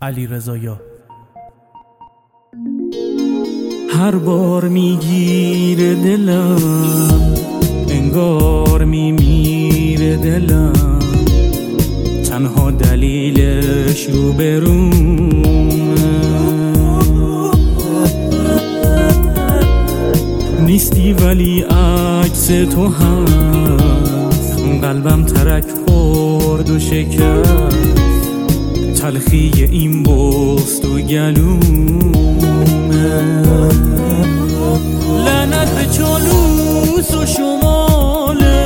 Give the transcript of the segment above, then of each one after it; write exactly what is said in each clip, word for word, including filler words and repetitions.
علیرضا یا هر بار میگیره دلم، انگار میمیره دلم، تنها دلیلش رو برومه. نیستی ولی عکس تو هست، قلبم ترک خورد و شکست، تلخی این بست و گلومه. لعنت به چالوس و شماله،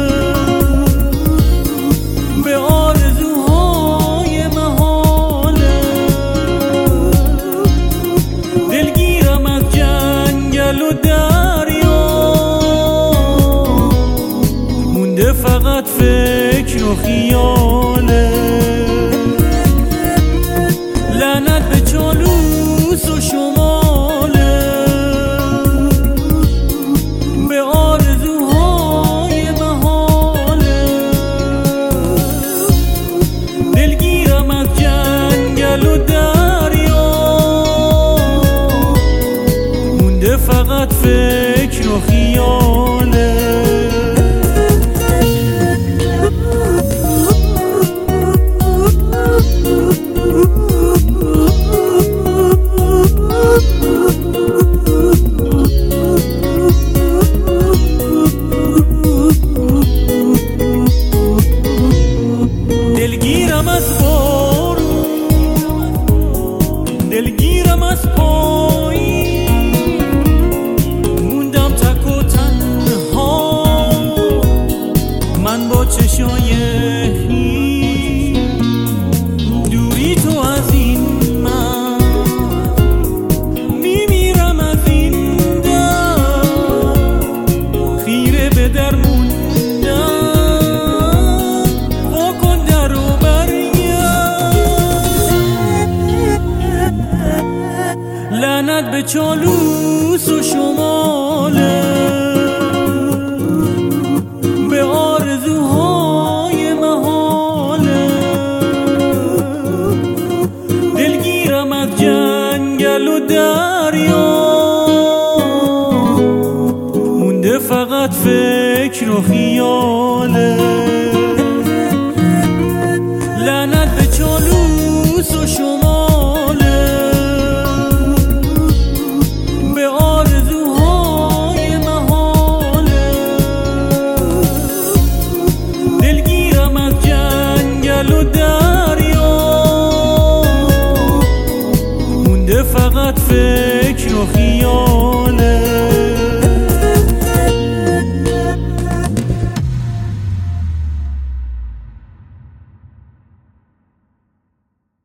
به آرزوهای محاله، دلگیرم از جنگل و دریا، مونده فقط فکر و خیاله. لعنت به چالوس و شماله، به آرزوهای محاله، دلگیرم از جنگل و دریا، مونده فقط فکر و خیاله. دلگیرم از بارون، دلگیرم از پایین، موندم تک و تنها من با چشای هی، دوری تو از این من، میمیرم از این در، خیره به در لعنت به چالوس و شماله، به آرزوهای محاله، دلگیرم از جنگل و دریا، مونده فقط فکر و خیاله. لعنت به چالوس و شماله، به آرزوهای محاله، دلگیرم از جنگل و دریا، مونده فقط فکر و خیال.